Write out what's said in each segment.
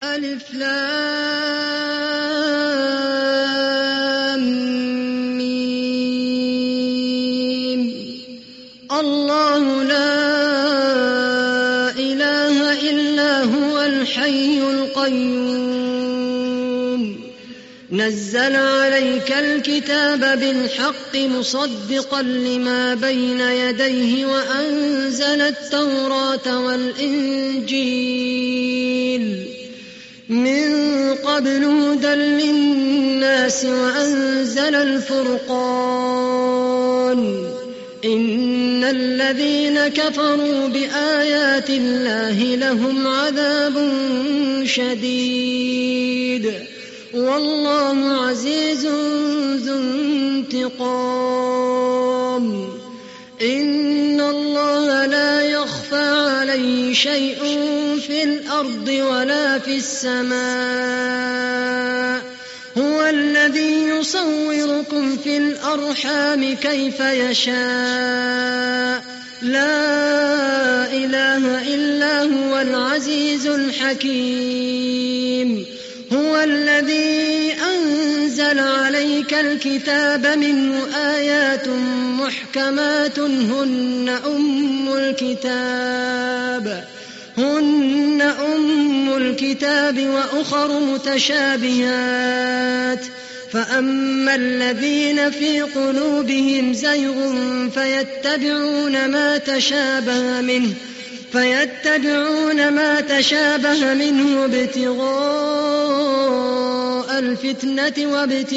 ألف لام ميم. الله لا إله إلا هو الحي القيوم نزل عليك الكتاب بالحق مصدقا لما بين يديه وأنزل التوراة والإنجيل من قبل هدى للناس وأنزل الفرقان إن الذين كفروا بآيات الله لهم عذاب شديد والله عزيز ذو انتقام إن الله لا يخفى عليه شيء في الأرض ولا في السماء هو الذي يصوركم في الأرحام كيف يشاء لا إله إلا هو العزيز الحكيم هو الذي أنزل عليك الكتاب منه آيات محكمات هن أم الكتاب وأخر متشابهات فأما الذين في قلوبهم زيغ فيتبعون ما تشابه منه ابتغاء الفتنة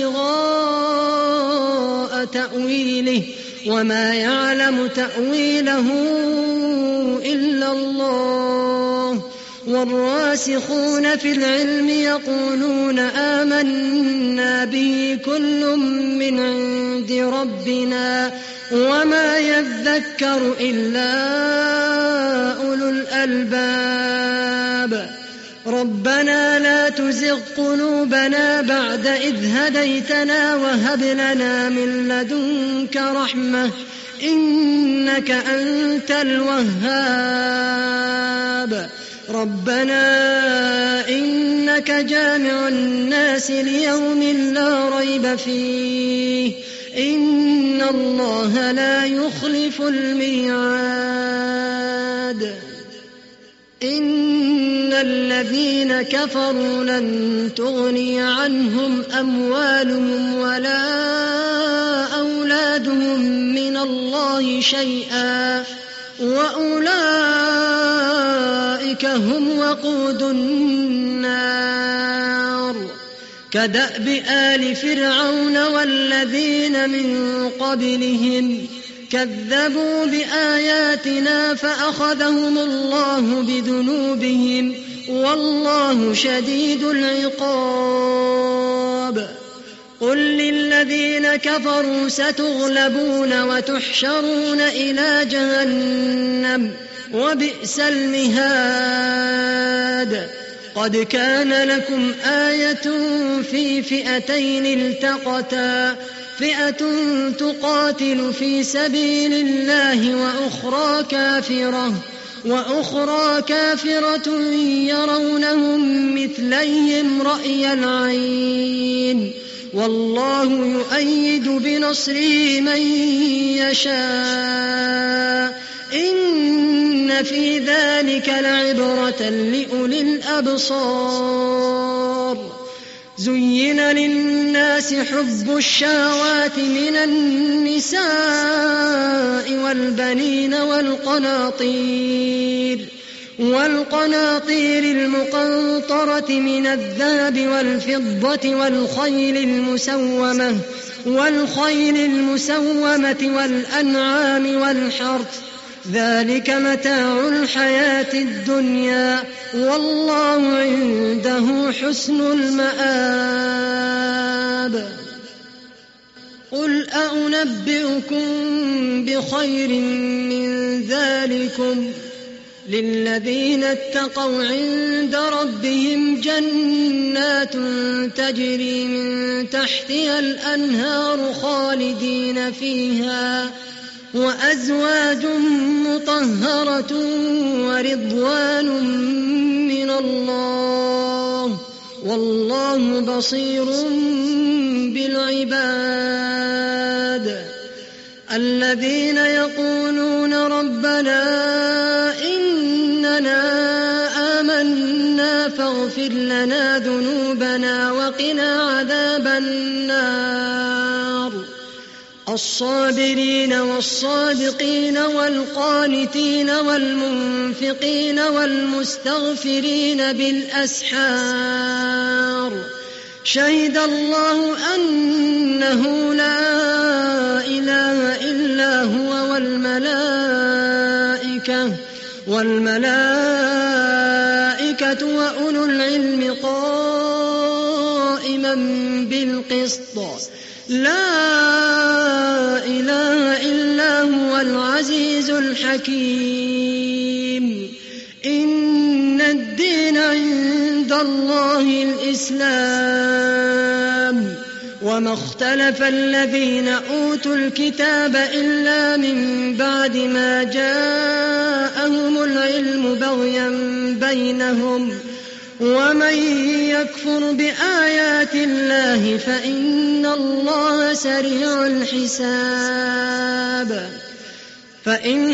وابتغاء تأويله وما يعلم تأويله إلا الله والراسخون في العلم يقولون آمنا به كل من عند ربنا وما يذكر إلا أولو الألباب ربنا لا تزغ قلوبنا بعد إذ هديتنا وهب لنا من لدنك رحمة إنك أنت الوهاب ربنا إنك جامع الناس ليوم لا ريب فيه إن الله لا يخلف الميعاد إن الذين كفروا لن تغني عنهم أموالهم ولا أولادهم من الله شيئا وأولئك هم وقود النار كدأب آل فرعون والذين من قبلهم كذبوا بآياتنا فأخذهم الله بذنوبهم والله شديد العقاب قل للذين كفروا ستغلبون وتحشرون إلى جهنم وبئس المهاد قد كان لكم آية في فئتين التقتا فئة تقاتل في سبيل الله وأخرى كافرة يرونهم مثليهم رأي العين والله يؤيد بنصره من يشاء إن في ذلك لعبرة لأولي الأبصار زين للناس حب الشهوات من النساء والبنين والقناطير المقنطرة من الذهب والفضة والخيل المسومة والأنعام والحرث ذلك متاع الحياة الدنيا والله عنده حسن المآب قل أنبئكم بخير من ذلكم للذين اتقوا عند ربهم جنات تجري من تحتها الأنهار خالدين فيها وأزواج مطهرة ورضوان من الله والله بصير بالعباد. الذين يقولون ربنا إننا آمنا فاغفر لنا ذنوبنا وقنا عذاب النار. الصابرين والصادقين والقانتين والمنفقين والمستغفرين بالأسحار. شهد الله أنه لا إله إلا هو والملائكة وأولو العلم قائما بالقسط. لا إله إلا هو العزيز الحكيم. إن الدين عند الله الإسلام. وما اختلف الذين أوتوا الكتاب إلا من بعد ما جاءهم العلم بغيا بينهم. ومن يكفر بآيات الله فإن الله سريع الحساب. فإن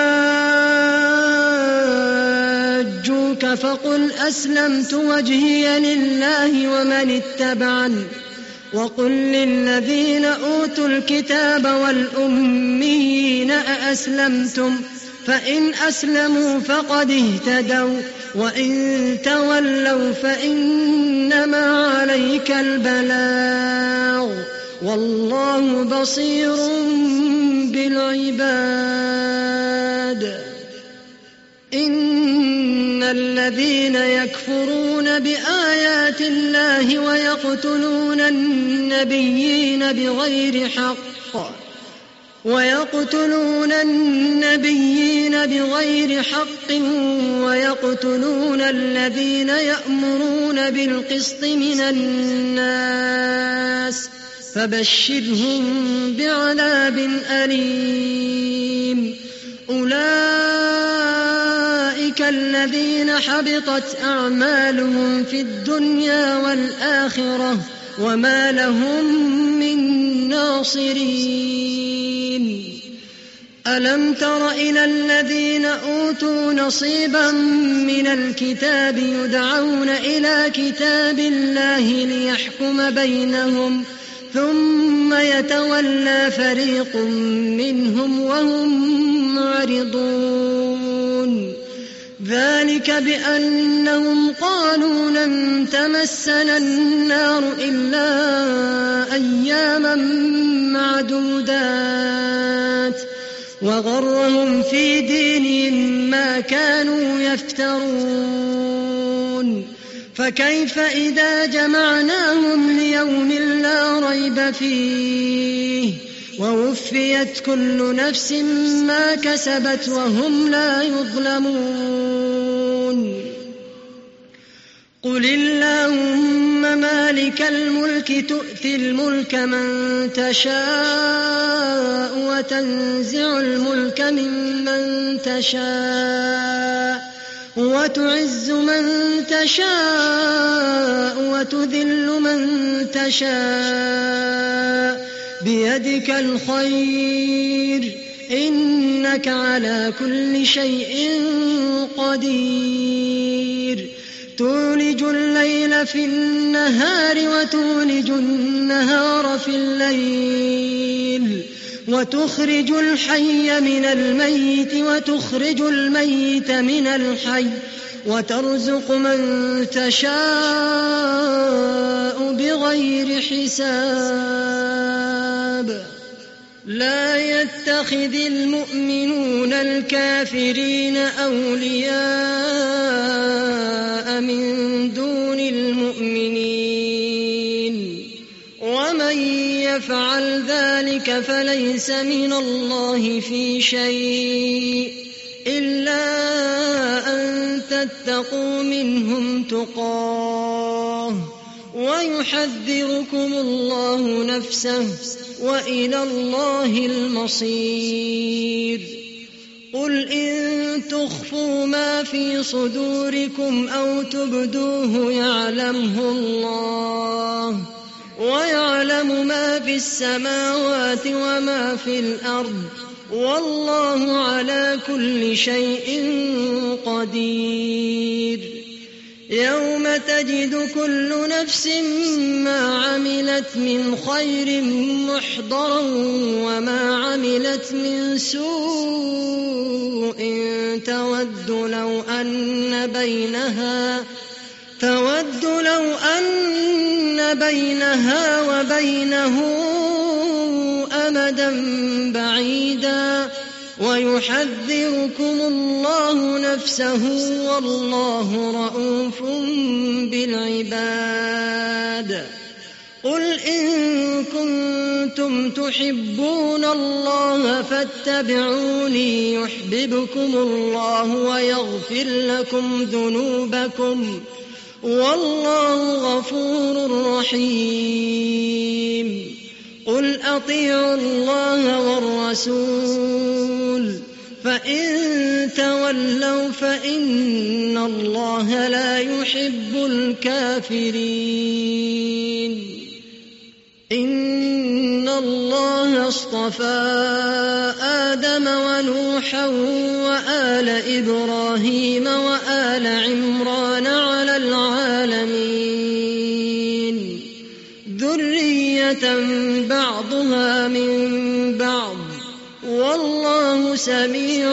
حاجوك فقل أسلمت وجهي لله ومن اتبعني وقل للذين أوتوا الكتاب والأميين أأسلمتم فإن أسلموا فقد اهتدوا وإن تولوا فإنما عليك البلاغ والله بصير بالعباد. إن الذين يكفرون بآيات الله ويقتلون النبيين بغير حق ويقتلون الذين يأمرون بالقسط من الناس فبشرهم بعذاب أليم. أولئك الذين حبطت أعمالهم في الدنيا والآخرة وما لهم من ناصرين. ألم تر إلى الذين أوتوا نصيبا من الكتاب يدعون إلى كتاب الله ليحكم بينهم ثم يتولى فريق منهم وهم معرضون. ذلك بأنهم قالوا لن تمسنا النار إلا أياما معدودات وغرهم في دينهم ما كانوا يفترون. فكيف إذا جمعناهم ليوم لا ريب فيه ووفيت كل نفس ما كسبت وهم لا يظلمون. قل اللهم مالك الملك تؤتي الملك من تشاء وتنزع الملك ممن تشاء وتعز من تشاء وتذل من تشاء بيدك الخير إنك على كل شيء قدير. تولج الليل في النهار وتولج النهار في الليل وتخرج الحي من الميت وتخرج الميت من الحي وترزق من تشاء بغير حساب. لا يتخذ المؤمنون الكافرين أولياء من دون المؤمنين ومن يفعل ذلك فليس من الله في شيء إلا أن تتقوا منهم تقاه ويحذركم الله نفسه وإلى الله المصير. قل إن تخفوا ما في صدوركم أو تبدوه يعلمه الله، ويعلم ما في السماوات وما في الأرض، والله على كل شيء قدير. يوم تجد كل نفس ما عملت من خير محضرا وما عملت من سوء تود لو أن بينها وبينه أمدا بعيدا، ويحذركم الله نفسه، والله رءوف بالعباد. قل إن كنتم تحبون الله فاتبعوني يحببكم الله ويغفر لكم ذنوبكم، والله غفور رحيم. قل أطيعوا الله والرسول، فإن تولوا فإن الله لا يحب الكافرين. إن الله اصطفى آدم ونوحا وآل إبراهيم وآل عمران على العالمين، ذرية بعضها من بعض، والله سميع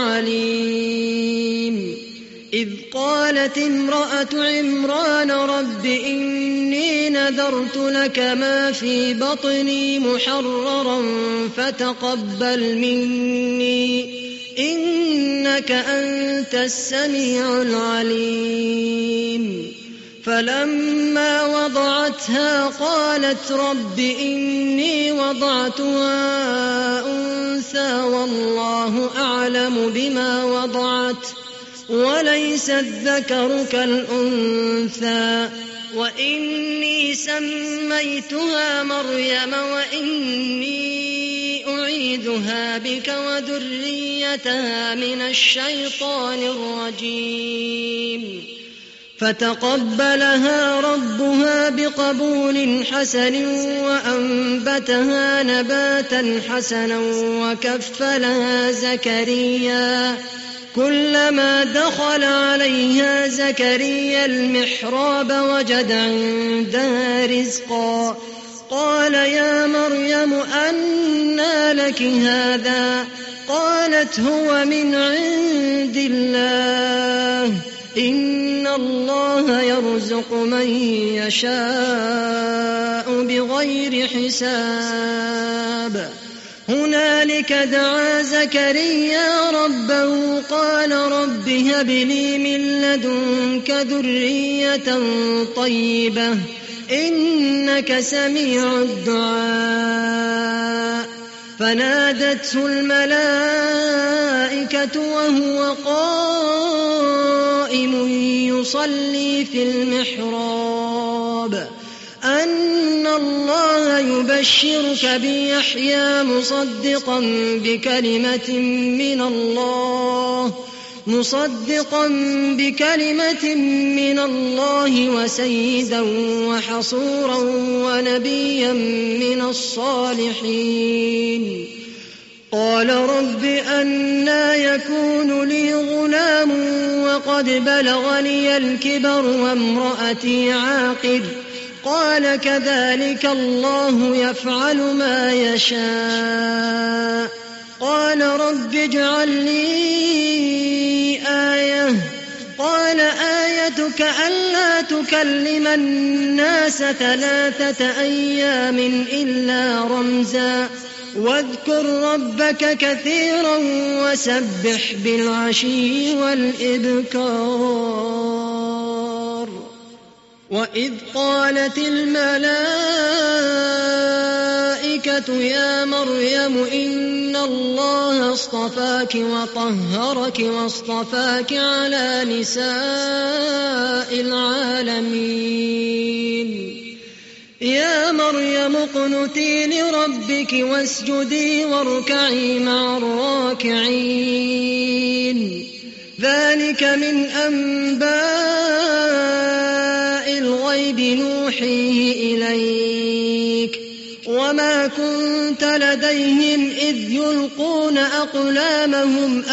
عليم. إذ قالت امرأة عمران رب إني نذرت لك ما في بطني محررا فتقبل مني إنك أنت السميع العليم. فلما وضعتها قالت رب إني وضعتها أنثى والله أعلم بما وضعت وليس الذكر كالأنثى، وإني سميتها مريم وإني أعيذها بك وذريتها من الشيطان الرجيم. فتقبلها ربها بقبول حسن وأنبتها نباتا حسنا وكفلها زكريا. كلما دخل عليها زكريا المحراب وجد عندها رزقا قال يا مريم أنى لك هذا؟ قالت هو من عند الله، إن الله يرزق من يشاء بغير حساب. هنالك دعا زكريا ربه قال رب هب لي من لدنك ذرية طيبة إنك سميع الدعاء. فنادته الملائكة وهو قائم يصلي في المحراب أن الله يبشرك بيحيى مصدقا بكلمة من الله وسيدا وحصورا ونبيا من الصالحين. قال رب أنى يكون لي غلام وقد بلغني الكبر وامرأتي عاقر؟ قال كذلك الله يفعل ما يشاء. قال رب اجعل لي آية. قال آيتك ألا تكلم الناس 3 أيام إلا رمزا واذكر ربك كثيرا وسبح بالعشي والإبكار. وإذ قالت الملائكة يا مريم إن الله اصطفاك وطهرك واصطفاك على نساء العالمين. يا مريم مريم اقنتي لربك واسجدي واركعي مع الراكعين ذلك من أنباء الغيب نوحيه إليك وما كنت لديهم إذ يلقون أقلامهم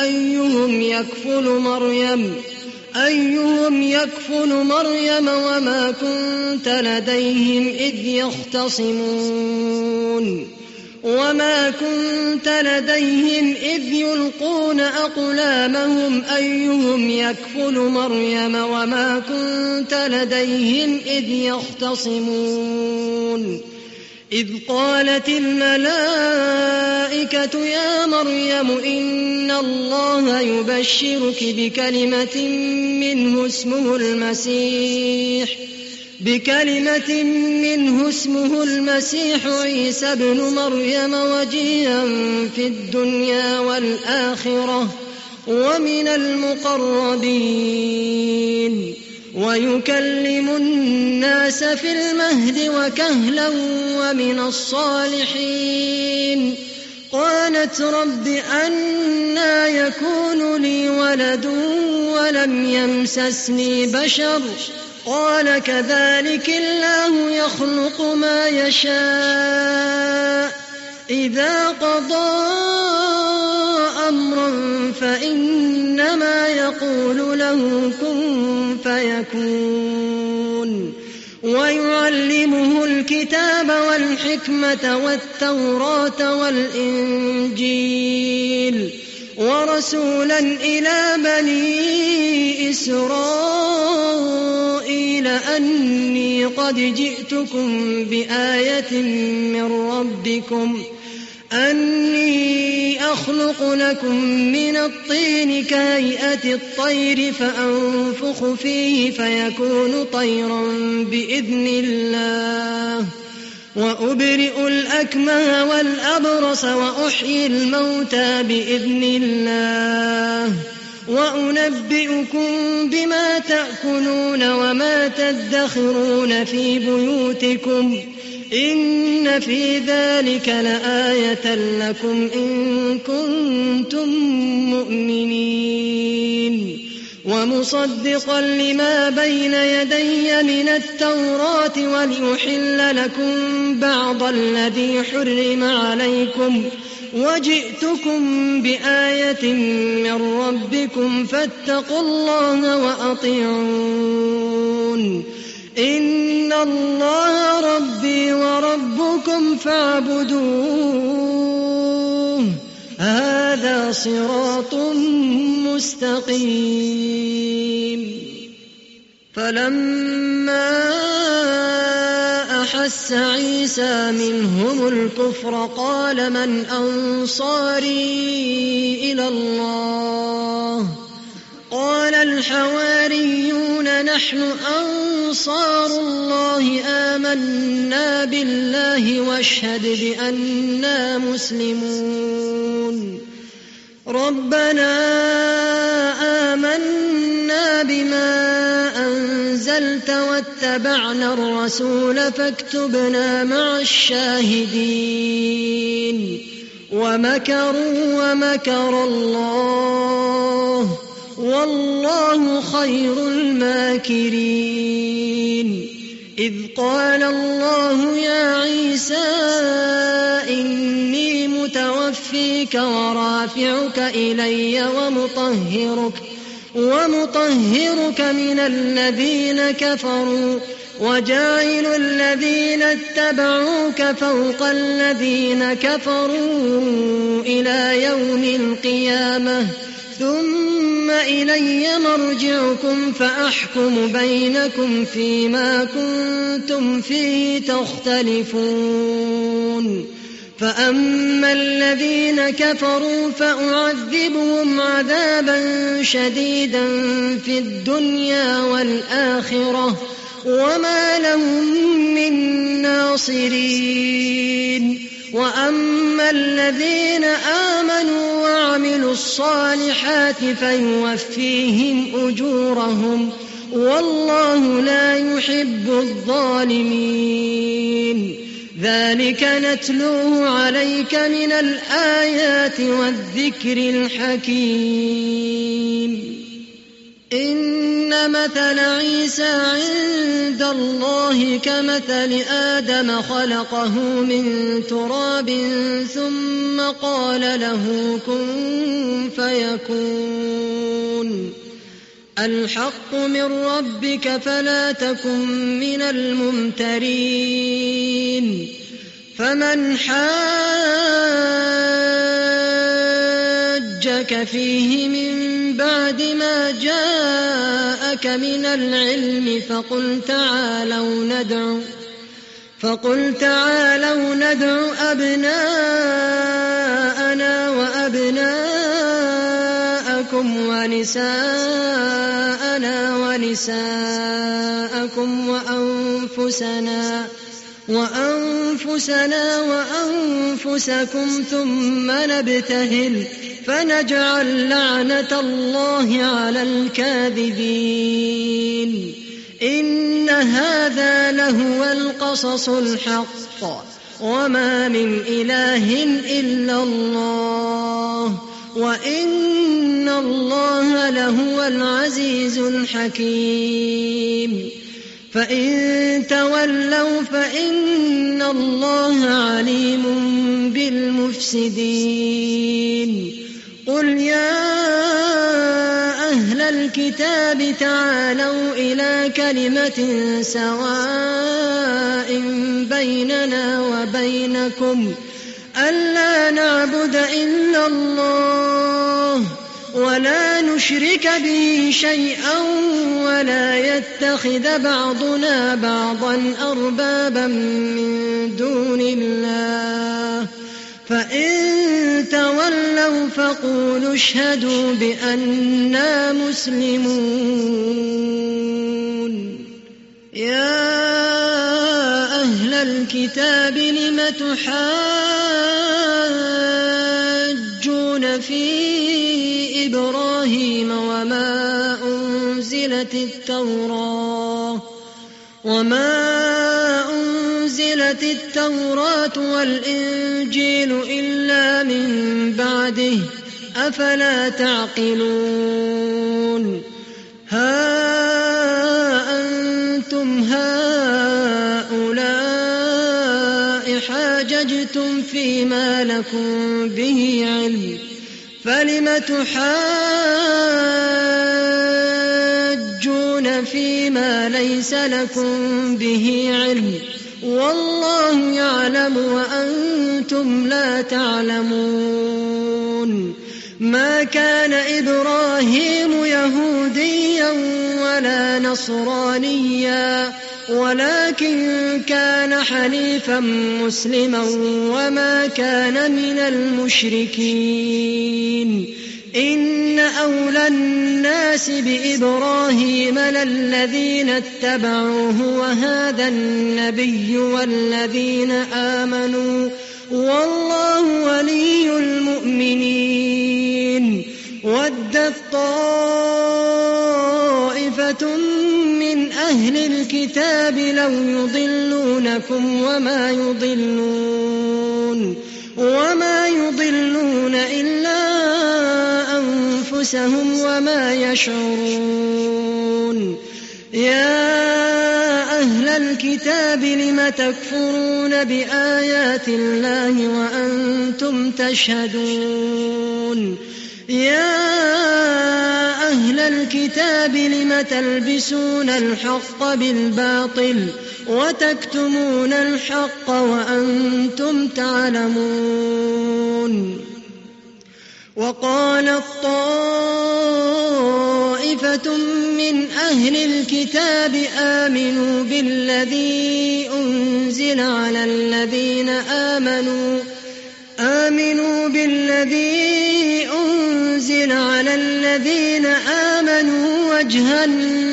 أيهم يكفل مريم وما كنت لديهم إذ يختصمون وما كنت لديهم إذ يلقون أقلامهم أيهم يكفل مريم وما كنت لديهم إذ يختصمون إذ قالت الملائكة يا مريم إن الله يبشرك بكلمة منه اسمه المسيح عيسى ابن مريم وجيها في الدنيا والآخرة ومن المقربين ويكلم الناس في المهد وكهلا ومن الصالحين قالت رب أنى يكون لي ولد ولم يمسسني بشر قال كذلك الله يخلق ما يشاء إذا قضى أمرا فإنما يقول له كن فيكون ويعلمه الكتاب والحكمة والتوراة والإنجيل ورسولا إلى بني إسرائيل أني قد جئتكم بآية من ربكم أني أخلق لكم من الطين كهيئة الطير فأنفخ فيه فيكون طيرا بإذن الله وأبرئ الأكمه والأبرص وأحيي الموتى بإذن الله وأنبئكم بما تأكلون وما تدخرون في بيوتكم إن في ذلك لآية لكم إن كنتم مؤمنين ومصدقا لما بين يدي من التوراة ولأحل لكم بعض الذي حرم عليكم وجئتكم بآية من ربكم فاتقوا الله وأطيعون إن الله ربي وربكم فاعبدوه هذا صراط مستقيم فلما أحس عيسى منهم الكفر قال من أنصاري إلى الله قال الحواريون نحن أنصار الله آمنا بالله واشهد بأننا مسلمون ربنا آمنا بما أنزلت واتبعنا الرسول فاكتبنا مع الشاهدين ومكروا ومكر الله والله خير الماكرين إذ قال الله يا عيسى إني متوفيك ورافعك إلي ومطهرك من الذين كفروا وجاعل الذين اتبعوك فوق الذين كفروا إلى يوم القيامة ثم إلي مرجعكم فأحكم بينكم فيما كنتم فيه تختلفون فأما الذين كفروا فأعذبهم عذابا شديدا في الدنيا والآخرة وما لهم من ناصرين وأما الذين آمنوا وعملوا الصالحات فيوفيهم أجورهم والله لا يحب الظالمين ذلك نتلوه عليك من الآيات والذكر الحكيم. إن مثل عيسى عند الله كمثل آدم خلقه من تراب ثم قال له كن فيكون. الحق من ربك فلا تكن من الممترين. فمن حاجك فيه من بعد ما جاءك من العلم فقل تعالوا ندع أبناءنا وأبناءكم ونساءنا ونساءكم وأنفسنا وأنفسكم ثم نبتهل فنجعل لعنة الله على الكاذبين. إن هذا لهو القصص الحق وما من إله إلا الله وإن الله لهو العزيز الحكيم. فإن تولوا فإن الله عليم بالمفسدين. قل يا أهل الكتاب تعالوا إلى كلمة سواء بيننا وبينكم ألا نعبد إلا الله ولا نشرك به شيئا ولا يتخذ بعضنا بعضا أربابا من دون الله. فإن تولوا فقولوا اشهدوا بأننا مسلمون. يا أهل الكتاب لم تحاجون في إبراهيم وما أنزلت التوراة والإنجيل إلا من بعده أفلا تعقلون. ها أنتم هؤلاء حاججتم فيما لكم به علم فلم تحاجون فيما ليس لكم به علم والله يعلم وأنتم لا تعلمون. ما كان إبراهيم يهوديا ولا نصرانيا ولكن كان حنيفا مسلما وما كان من المشركين. إن أولى الناس بإبراهيم للذين اتبعوه وهذا النبي والذين آمنوا والله ولي المؤمنين. ودت طائفة من أهل الكتاب لو يضلونكم وما يضلون إلا أنفسهم وما يشعرون. يا أهل الكتاب لم تكفرون بآيات الله وأنتم تشهدون. يا أهل الكتاب لم تلبسون الحق بالباطل وتكتمون الحق وأنتم تعلمون. وقالت طائفة من أهل الكتاب آمنوا بالذي أنزل على الذين آمنوا وجه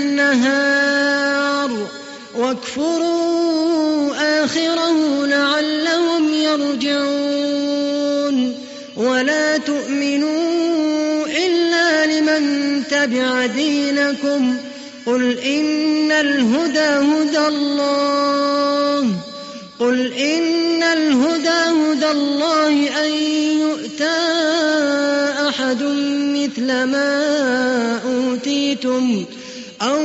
النهار واكفروا آخره لعلهم يرجعون. ولا تؤمنوا إلا لمن تبع دينكم قل إن الهدى هدى الله الله أن يؤتى أحد مثل ما أوتيتم أو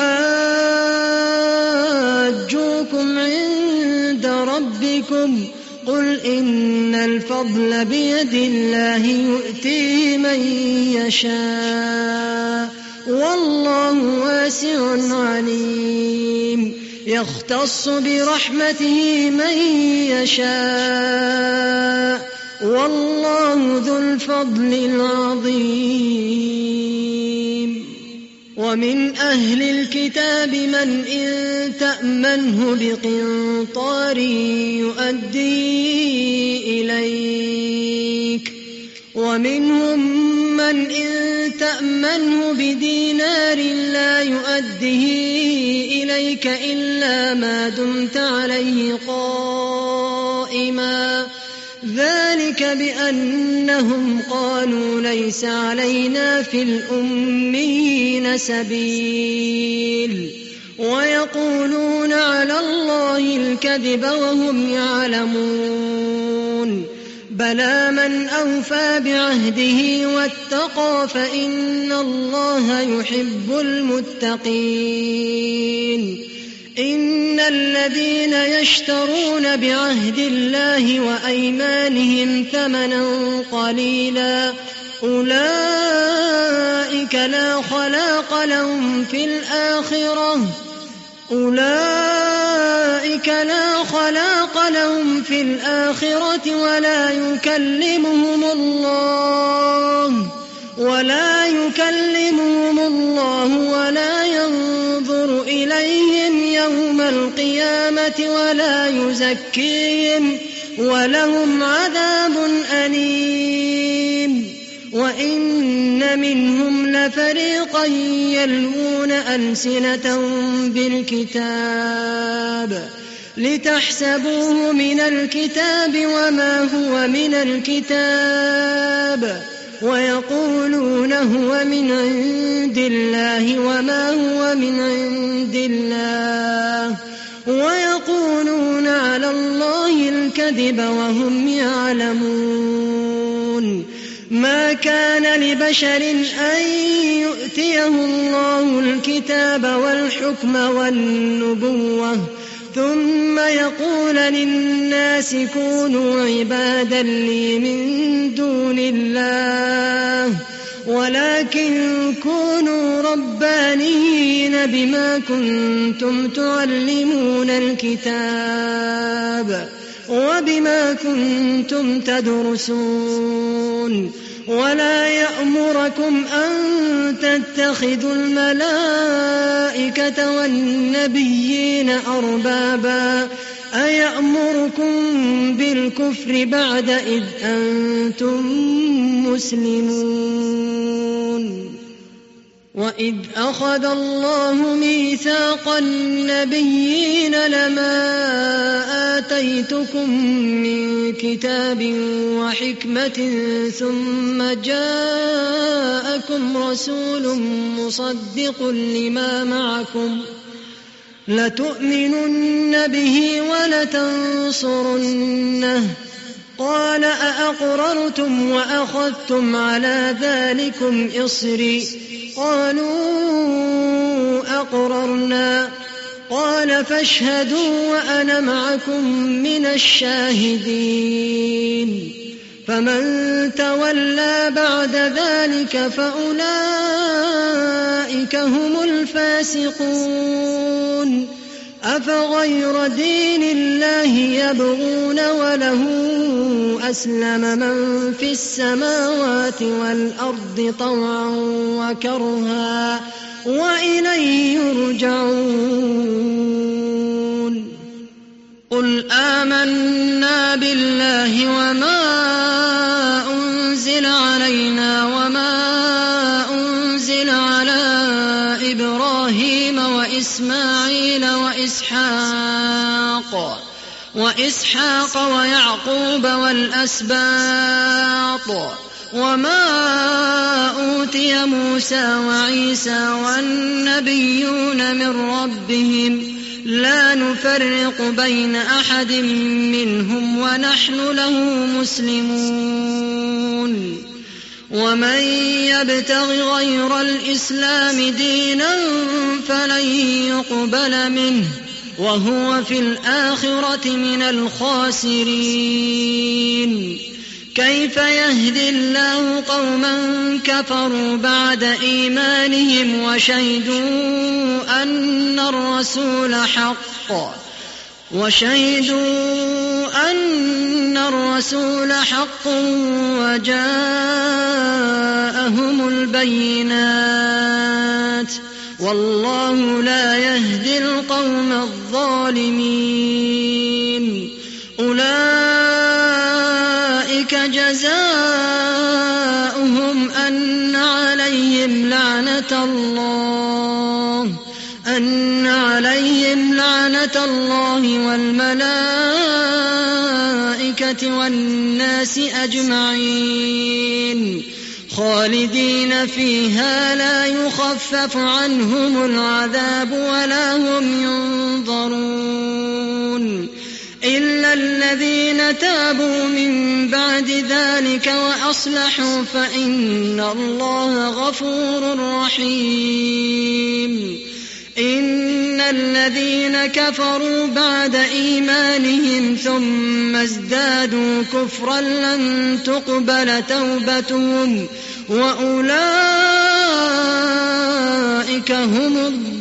يحاجوكم عند ربكم قل إن الفضل بيد الله يؤتيه من يشاء والله واسع عليم يختص برحمته من يشاء والله ذو الفضل العظيم ومن أهل الكتاب من إن تأمنه بقنطار يؤدي إليك ومنهم من إن تأمنه بدينار لا يؤديه إليك إلا ما دمت عليه قائما ذلك بأنهم قالوا ليس علينا في الأميين سبيل ويقولون على الله الكذب وهم يعلمون بلى من أوفى بعهده واتقى فإن الله يحب المتقين إن الذين يشترون بعهد الله وأيمانهم ثمنا قليلا أولئك لا خلاق لهم في الآخرة ولا يكلمهم الله ولا ينظر إليهم يوم القيامة ولا يزكيهم ولهم عذاب أليم وإن منهم لفريقا يلوون ألسنتهم بالكتاب لتحسبوه من الكتاب وما هو من الكتاب ويقولون هو من عند الله وما هو من عند الله ويقولون على الله الكذب وهم يعلمون ما كان لبشر أن يؤتيه الله الكتاب والحكم والنبوة ثم يقول للناس كونوا عبادا لي من دون الله ولكن كونوا ربانيين بما كنتم تعلمون الكتاب وبما كنتم تدرسون ولا يأمركم أن تتخذوا الملائكة والنبيين أربابا أيأمركم بالكفر بعد إذ أنتم مسلمون وإذ أخذ الله ميثاق النبيين لما آتيتكم من كتاب وحكمة ثم جاءكم رسول مصدق لما معكم لتؤمنن به ولتنصرنه قال أأقررتم وأخذتم على ذلكم إصري قالوا أقررنا قال فاشهدوا وأنا معكم من الشاهدين فمن تولى بعد ذلك فأولئك هم الفاسقون أفغير دين الله يبغون وله أسلم من في السماوات والأرض طوعا وكرها وإليه يرجعون قل آمنا بالله وما أنزل علينا وما أنزل على إبراهيم وإسماعيل وإسحاق ويعقوب والأسباط وما أوتي موسى وعيسى والنبيون من ربهم لا نفرق بين أحد منهم ونحن له مسلمون. ومن يبتغ غير الإسلام دينا فلن يقبل منه وهو في الآخرة من الخاسرين. كيف يهدي الله قوما كفروا بعد إيمانهم وشهدوا أن الرسول حق وجاءهم البينات والله لا يهدي القوم الظالمين. أولئك جزاؤهم أن عليهم لعنة الله والملائكة والناس أجمعين خالدين فيها لا يخفف عنهم العذاب ولا هم ينظرون إلا الذين تابوا من بعد ذلك وأصلحوا فإن الله غفور رحيم. إن الذين كفروا بعد إيمانهم ثم ازدادوا كفرا لن تقبل توبتهم وأولئك هم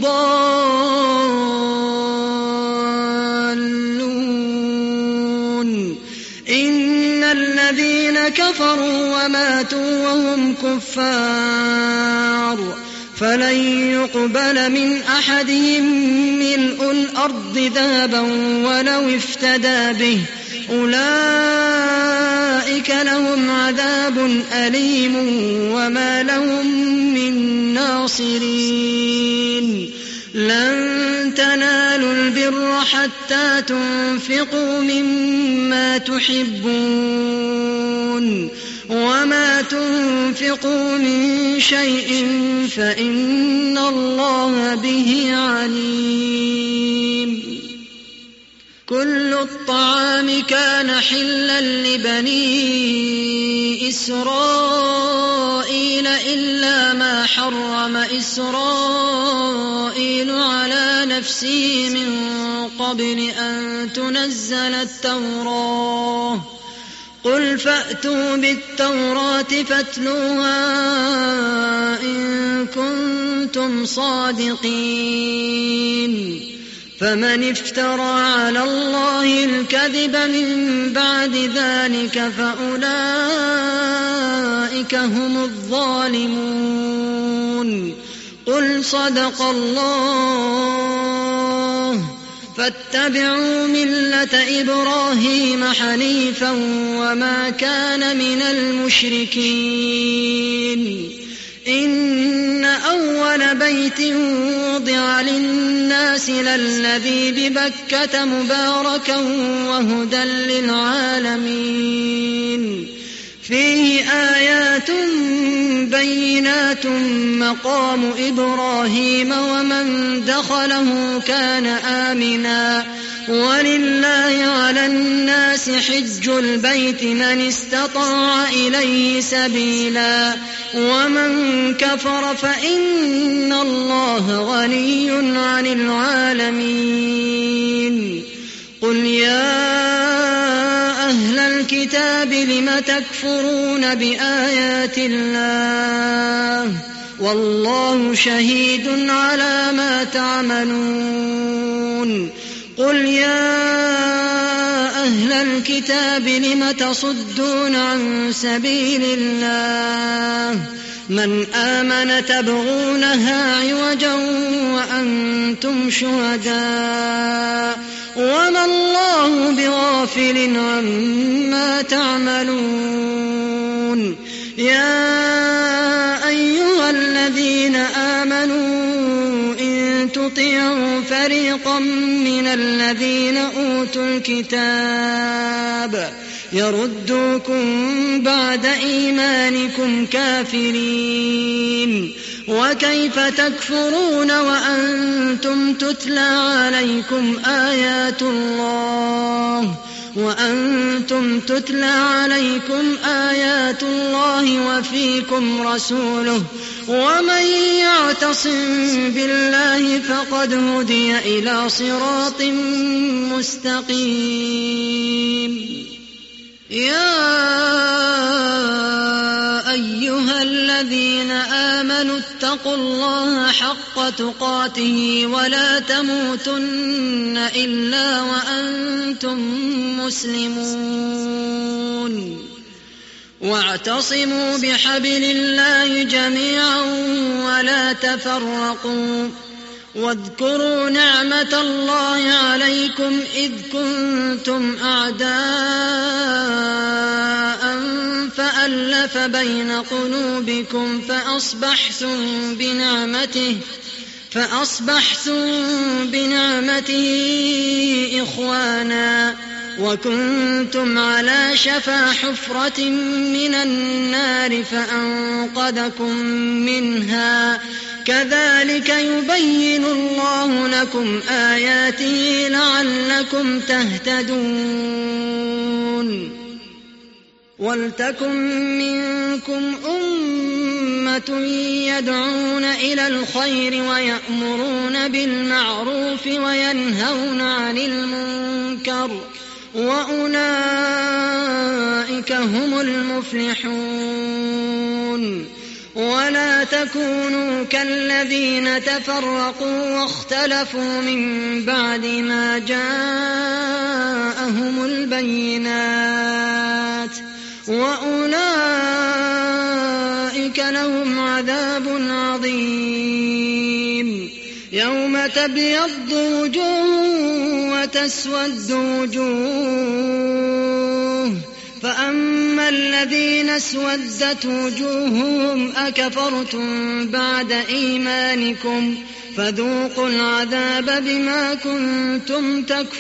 الضالون. إن الذين كفروا وماتوا وهم كفار فلن يقبل من أحدهم ملء الأرض ذهبا ولو افتدى به أولئك لهم عذاب أليم وما لهم من ناصرين. لن تنالوا البر حتى تنفقوا مما تحبون وما تنفقوا من شيء فإن الله به عليم. كل الطعام كان حلا لبني إسرائيل إلا ما حرم إسرائيل على نفسه من قبل أن تنزل التوراة. قل فأتوا بالتوراة فاتلوها إن كنتم صادقين. فمن افترى على الله الكذب من بعد ذلك فأولئك هم الظالمون. قل صدق الله فاتبعوا ملة إبراهيم حنيفا وما كان من المشركين. إن أول بيت وضع للناس للذي ببكة مباركا وهدى للعالمين. فيه آيات بينات مقام إبراهيم ومن دخله كان آمنا ولله على الناس حج البيت من استطاع إليه سبيلا ومن كفر فإن الله غني عن العالمين. قل يا أهل الكتاب لم تكفرون بآيات الله والله شهيد على ما تعملون. قل يا أهل الكتاب لم تصدون عن سبيل الله من آمن تبغونها عوجا وأنتم شهداء وما الله بغافل عما تعملون. يا أيها الذين آمنوا إن تطيعوا فريقا من الذين أوتوا الكتاب يردوكم بعد إيمانكم كافرين. وكيف تكفرون وأنتم تتلى عليكم آيات الله وفيكم رسوله ومن يعتصم بالله فقد هدي إلى صراط مستقيم. يا أيها الذين آمنوا اتقوا الله حق تقاته ولا تموتن إلا وأنتم مسلمون. واعتصموا بحبل الله جميعا ولا تفرقوا. واذكروا نعمة الله عليكم إذ كنتم أعداء فألف بين قلوبكم فأصبحتم بنعمته إخوانا وكنتم على شفا حفرة من النار فأنقذكم منها. كذلك يبين الله لكم آياته لعلكم تهتدون. ولتكن منكم أمة يدعون إلى الخير ويأمرون بالمعروف وينهون عن المنكر وأولئك هم المفلحون. ولا تكونوا كالذين تفرقوا واختلفوا من بعد ما جاءهم البينات وأولئك لهم عذاب عظيم. يوم تبيض وجوه وتسود وجوه فأما الذين اسودت وجوههم أكفرتم بعد إيمانكم فذوقوا العذاب بما كنتم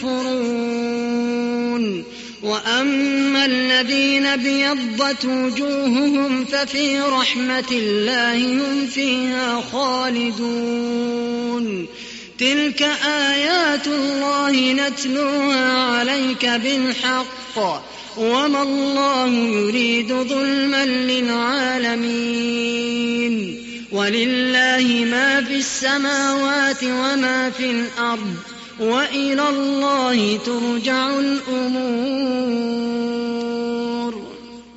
تكفرون. وأما الذين ابيضت وجوههم ففي رحمة الله هم فيها خالدون. تلك آيات الله نتلوها عليك بالحق وما الله يريد ظلما للعالمين. ولله ما في السماوات وما في الأرض وإلى الله ترجع الأمور.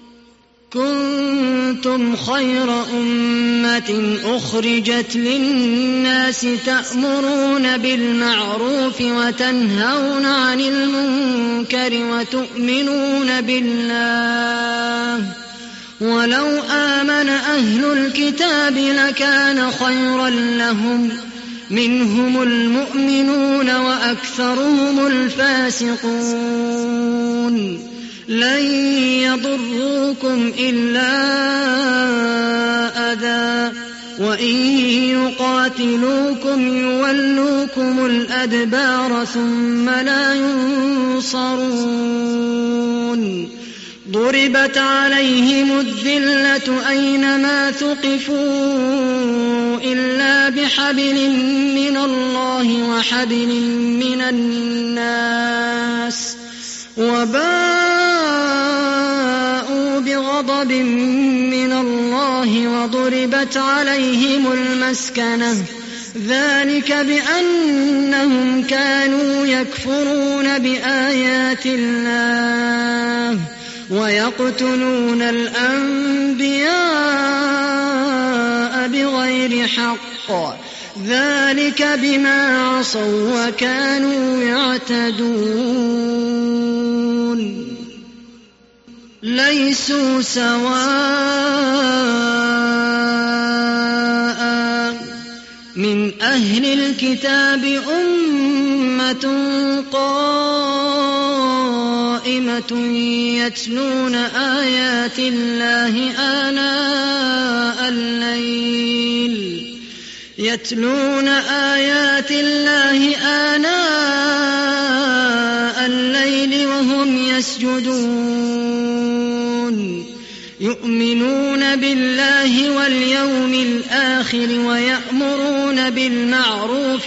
كنتم خير أمة أخرجت للناس تأمرون بالمعروف وتنهون عن المنكر وتؤمنون بالله. ولو آمن أهل الكتاب لكان خيرا لهم منهم المؤمنون وأكثرهم الفاسقون. لن يضروكم إلا أذى وإن يقاتلوكم يولوكم الأدبار ثم لا ينصرون. ضربت عليهم الذلة أينما ثقفوا إلا بحبل من الله وحبل من الناس وباءوا بغضب من الله وضربت عليهم المسكنة ذلك بأنهم كانوا يكفرون بآيات الله ويقتلون الأنبياء بغير حق ذلك بما عصوا وكانوا يعتدون. ليسوا سواء من أهل الكتاب أمة قائمة يتلون آيات الله آناء الليل وهم يسجدون يؤمنون بالله واليوم الآخر ويأمرون بالمعروف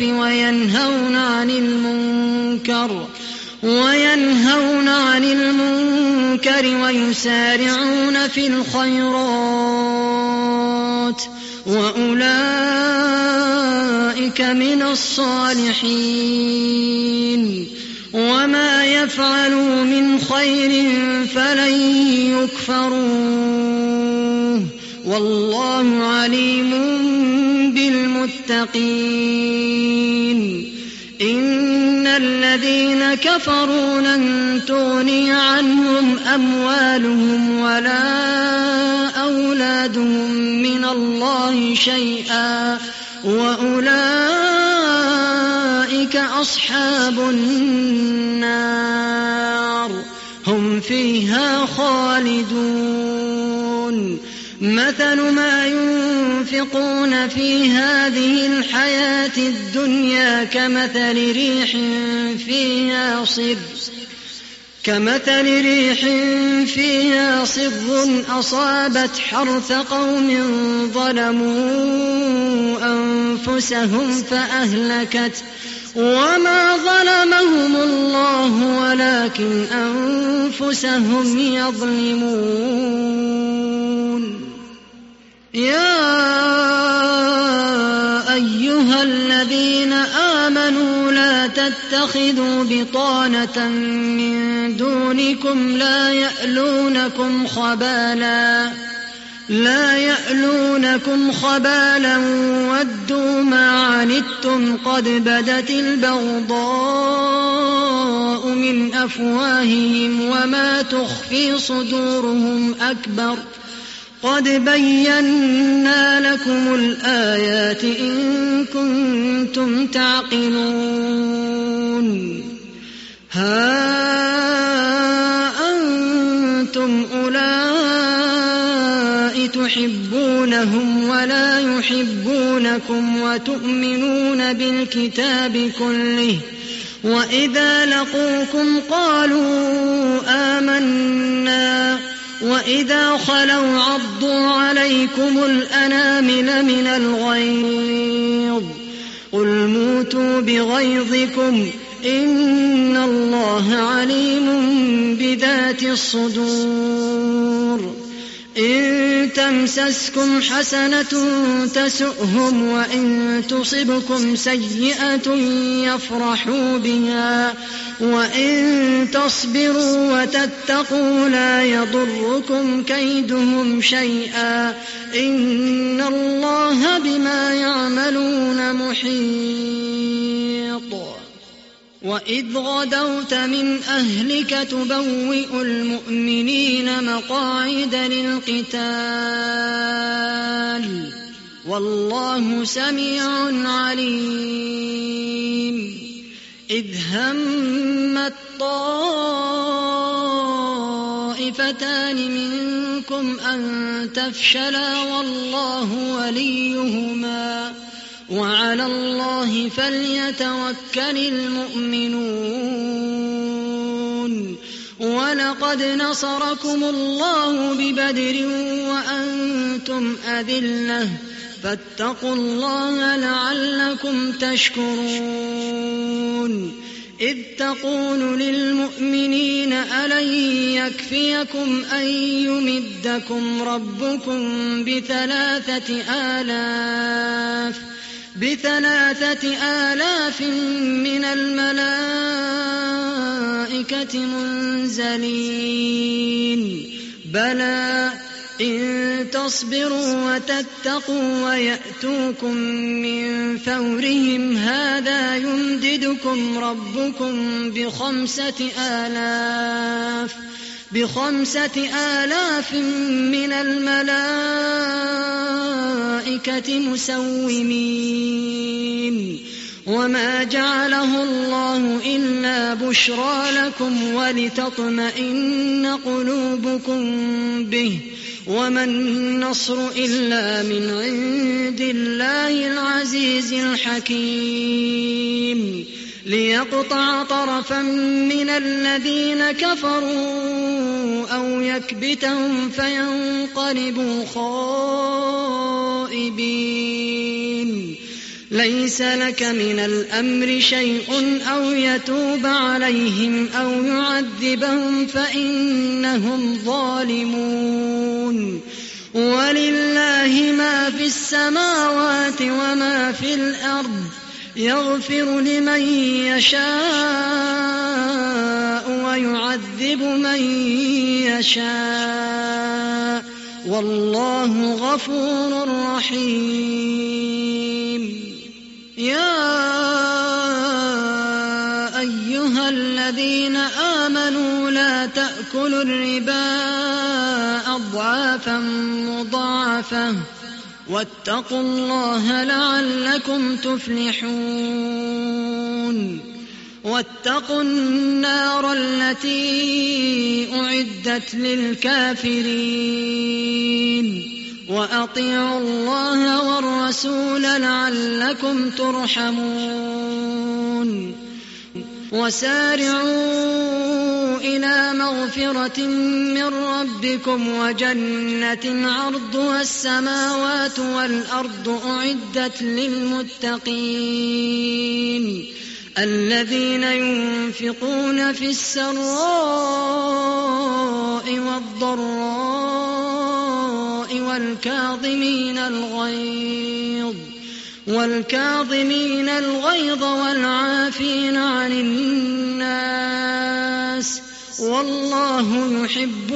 وينهون عن المنكر ويسارعون في الخيرات وأولئك من الصالحين وما يفعلوا من خير فلن يكفروه والله عليم بالمتقين إن الذين كفروا لن تغني عنهم أموالهم ولا أولادهم من الله شيئا وأولئك أصحاب النار هم فيها خالدون مثل ما ينفقون في هذه الحياة الدنيا كمثل ريح فيها صر أصابت حرث قوم ظلموا أنفسهم فأهلكت وما ظلمهم الله ولكن أنفسهم يظلمون يا أيها الذين آمنوا لا تتخذوا بطانة من دونكم لا يألونكم خبالا ودوا ما عنتم قد بدت البغضاء من أفواههم وما تخفي صدورهم أكبر قد بينا لكم الآيات إن كنتم تعقلون ها أنتم أولئك تحبونهم ولا يحبونكم وتؤمنون بالكتاب كله وإذا لقوكم قالوا آمنا وإذا خلوا عضوا عليكم الأنامل من الغيظ قل موتوا بغيظكم إن الله عليم بذات الصدور إن تمسسكم حسنة تسؤهم وإن تصبكم سيئة يفرحوا بها وإن تصبروا وتتقوا لا يضركم كيدهم شيئا إن الله بما يعملون محيط وإذ غدوت من أهلك تبوئ المؤمنين مقاعد للقتال والله سميع عليم إذ همت طائفتان منكم أن تفشلا والله وليهما وعلى الله فليتوكل المؤمنون ولقد نصركم الله ببدر وأنتم أذلة فاتقوا الله لعلكم تشكرون إذ تقول للمؤمنين ألن يكفيكم أن يمدكم ربكم ب3,000 من الملائكة منزلين بلى إن تصبروا وتتقوا ويأتوكم من فورهم هذا يمددكم ربكم ب5,000 من الملائكة مسومين وما جعله الله إلا بشرى لكم ولتطمئن قلوبكم به وما النصر إلا من عند الله العزيز الحكيم ليقطع طرفا من الذين كفروا أو يكبتهم فينقلبوا خائبين. ليس لك من الأمر شيء أو يتوب عليهم أو يعذبهم فإنهم ظالمون. ولله ما في السماوات وما في الأرض، يغفر لمن يشاء ويعذب من يشاء، والله غفور رحيم. يا أيها الذين آمنوا لا تأكلوا الربا أضعافا مضاعفة واتقوا الله لعلكم تفلحون. واتقوا النار التي أعدت للكافرين، وأطيعوا الله والرسول لعلكم ترحمون. وسارعوا إلى مغفرة من ربكم وجنة عرضها السماوات والأرض أعدت للمتقين الذين ينفقون في السراء والضراء والكاظمين الغيظ والعافين عن الناس، والله يحب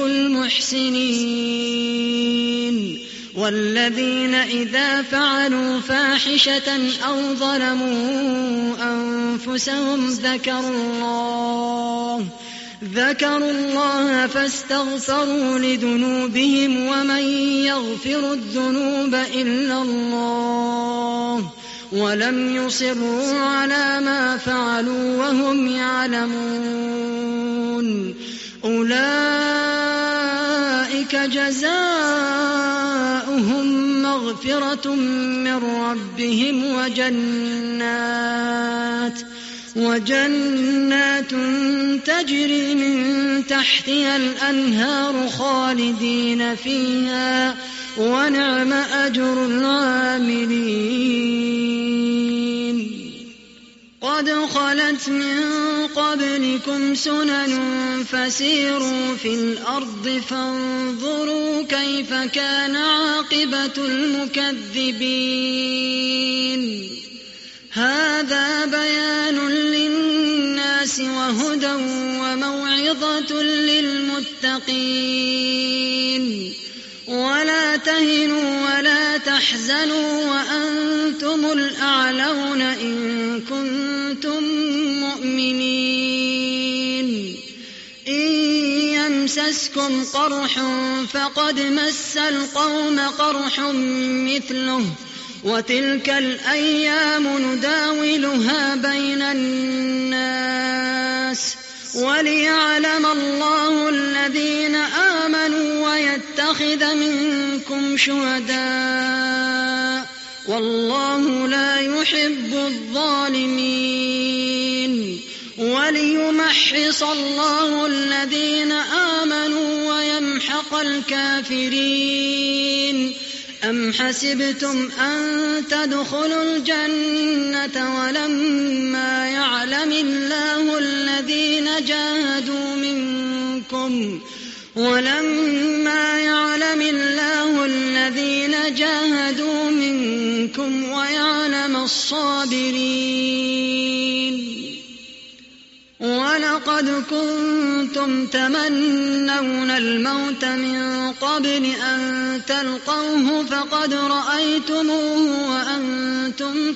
المحسنين. والذين إذا فعلوا فاحشة أو ظلموا أنفسهم ذكروا الله فاستغفروا لذنوبهم، ومن يغفر الذنوب إلا الله، ولم يصروا على ما فعلوا وهم يعلمون. أولئك جزاؤهم مغفرة من ربهم وجنات تجري من تحتها الأنهار خالدين فيها، ونعم أجر العاملين. قد خلت من قبلكم سنن فسيروا في الأرض فانظروا كيف كان عاقبة المكذبين. هذا بيان للناس وهدى وموعظة للمتقين. ولا تهنوا ولا تحزنوا وأنتم الأعلون إن كنتم مؤمنين. إن يمسسكم قرح فقد مس القوم قرح مثله، وتلك الأيام نداولها بين الناس، وليعلم الله الذين آمنوا ويتخذ منكم شهداء، والله لا يحب الظالمين. وليمحص الله الذين آمنوا ويمحق الكافرين. أم حسبتم أن تدخلوا الجنة ولما يعلم الله الذين جاهدوا منكم ويعلم الصابرين. ولقد كنتم تمنون الموت من قبل أن تلقوه فقد رأيتموه وأنتم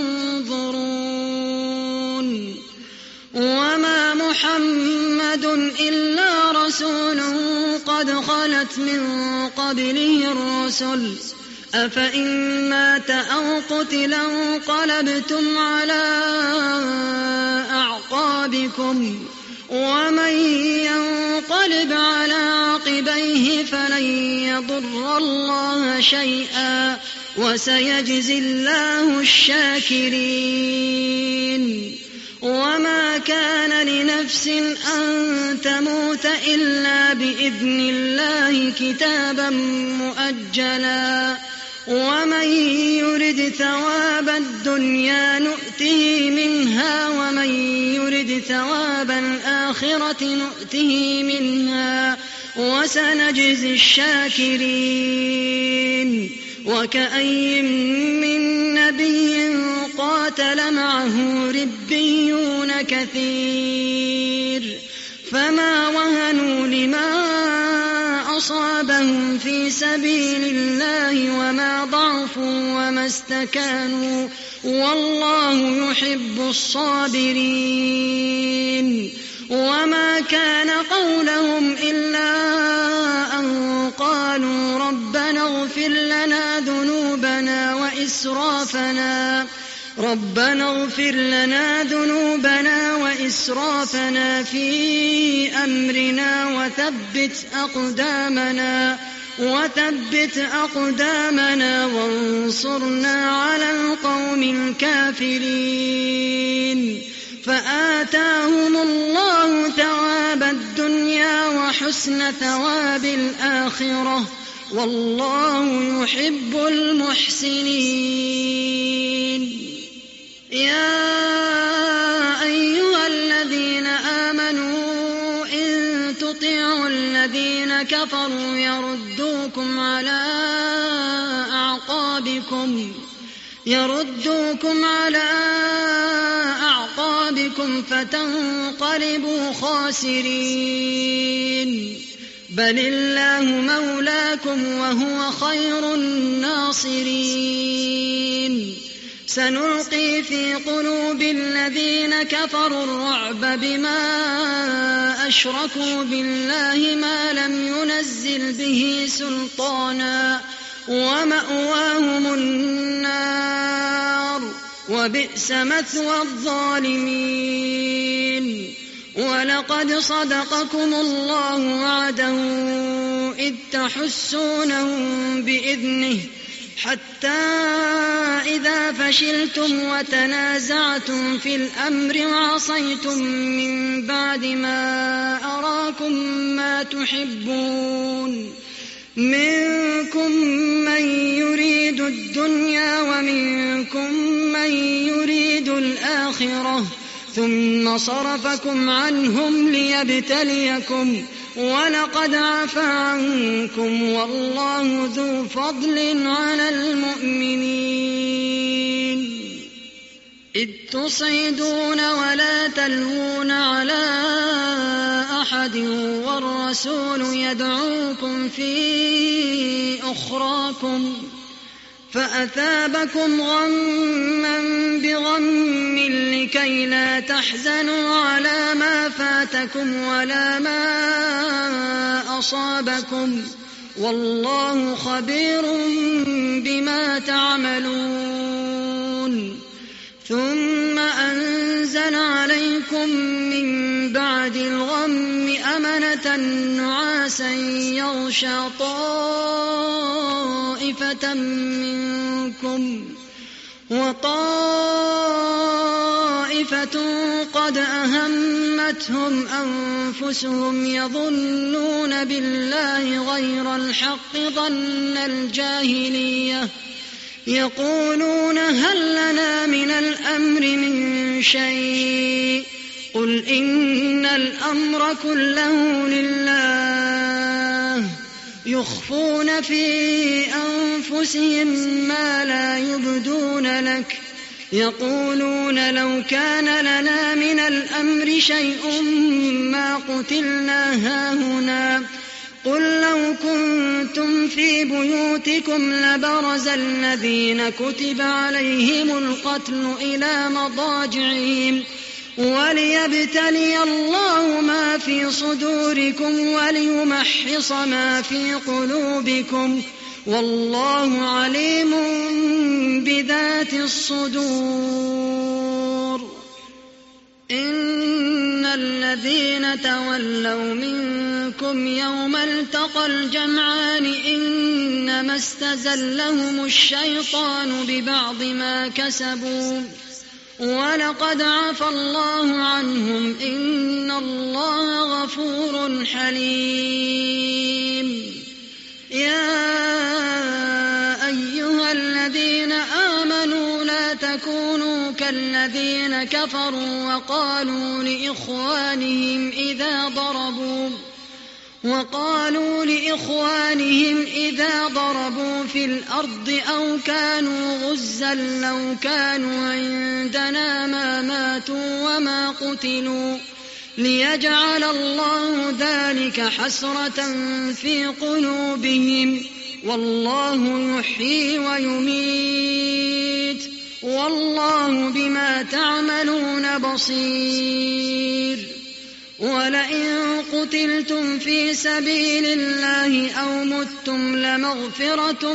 تنظرون. وما محمد إلا رسول قد خلت من قبله الرسل، أفإن مات أو قتل انقلبتم على أعقابكم، ومن ينقلب على عقبيه فلن يضر الله شيئا، وسيجزي الله الشاكرين. وما كان لنفس أن تموت إلا بإذن الله كتابا مؤجلا ومن يرد ثواب الدنيا نؤته منها ومن يرد ثواب الآخرة نؤته منها وسنجزي الشاكرين وكأي من نبي قاتل معه ربيون كثير فما وهنوا لما أصابهم في سبيل الله وما ضعفوا وما استكانوا والله يحب الصابرين وما كان قولهم إلا أن قالوا ربنا اغفر لنا ذنوبنا وإسرافنا في أمرنا وثبت أقدامنا وانصرنا على القوم الكافرين فآتاهم الله ثواب الدنيا وحسن ثواب الآخرة والله يحب المحسنين يا أيها الذين آمنوا إن تطيعوا الذين كفروا يردوكم على أعقابكم فتنقلبوا خاسرين بل الله مولاكم وهو خير الناصرين سنلقي في قلوب الذين كفروا الرعب بما أشركوا بالله ما لم ينزل به سلطانا ومأواهم النار وبئس مثوى الظالمين ولقد صدقكم الله وعده إذ تحسونهم بإذنه حتى إذا فشلتم وتنازعتم في الأمر وعصيتم من بعد ما أراكم ما تحبون منكم من يريد الدنيا ومنكم من يريد الآخرة ثم صرفكم عنهم ليبتليكم ولقد عفا عنكم والله ذو فضل على المؤمنين إذ تصعدون ولا تلوون على أحد والرسول يدعوكم في أخراكم فأثابكم غما بغم لكي لا تحزنوا على ما فاتكم ولا ما أصابكم والله خبير بما تعملون ثم أنزل عليكم من بعد الغم أمنة نعاسا يغشى طائفة منكم وطائفة قد أهمتهم أنفسهم يظنون بالله غير الحق ظن الجاهلية يقولون هل لنا من الأمر من شيء قل إن الأمر كله لله يخفون في أنفسهم ما لا يبدون لك يقولون لو كان لنا من الأمر شيء ما قتلنا هاهنا قل لو كنتم في بيوتكم لبرز الذين كتب عليهم القتل إلى مضاجعهم وليبتلي الله ما في صدوركم وليمحص ما في قلوبكم والله عليم بذات الصدور إن الذين تولوا منكم يوم التقى الجمعان إنما استزلهم الشيطان ببعض ما كسبوا ولقد عفى الله عنهم إن الله غفور حليم. يا أيها الذين آمنوا لا تكونوا كالذين كفروا وقالوا لإخوانهم إذا ضربوا في الأرض أو كانوا غزا لو كانوا عندنا ما ماتوا وما قتلوا ليجعل الله ذلك حسرة في قلوبهم والله يحيي ويميت والله بما تعملون بصير. ولئن قتلتم في سبيل الله أو متم لمغفرة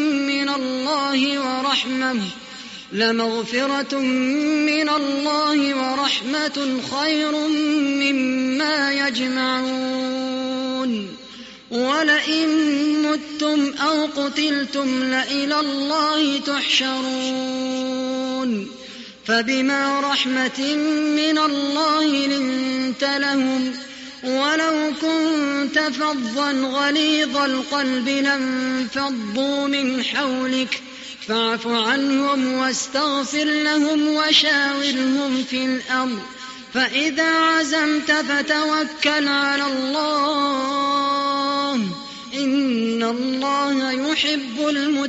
من الله ورحمة خير مما يجمعون. ولئن متم أو قتلتم لإلى الله تحشرون. فبما رحمة من الله لنت لهم ولو كنت فظا غليظ القلب لانفضوا من حولك فاعف عنهم واستغفر لهم وشاورهم في الأمر فإذا عزمت فتوكل على الله إن الله يحب